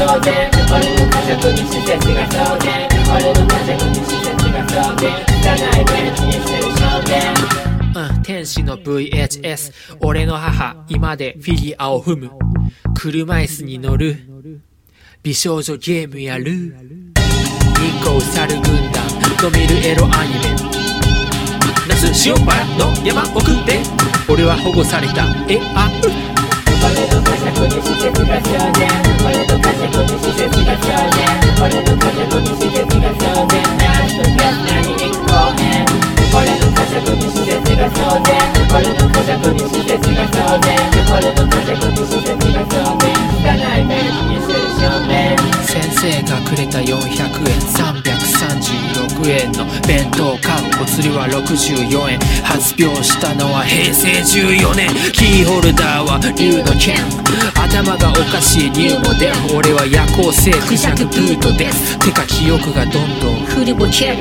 当然俺の家族に施設が当然俺の家族に施設が当然汚いベンチにしてる少年天使の VHS 俺の母今でフィギュアを踏む車椅子に乗る美少女ゲームやる日光猿軍団と見るエロアニメ那塩原の山奥で俺は保護された俺の家族に施設が当然俺の家族に施設が当然俺の家族に施設が当然ラストキャスナに1公演俺の家族に施設が当然俺の家族に施設が当然俺の家族に施設が当然汚いベンチにしてる少年先生がくれた400円336円の弁当買うお釣りは64円発表したのは平成14年キーホルダーは竜の剣頭がおかしいニューモデル俺は夜行性クジャクブートですてか記憶がどんどん古ぼける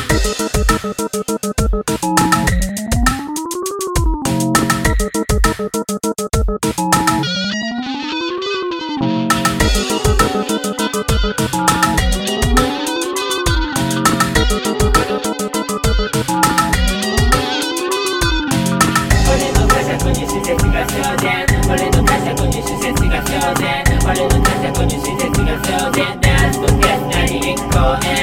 俺の家族に施設が当然俺の家族に施設が当然俺の家族に施設が当然ラストキャスナに1公演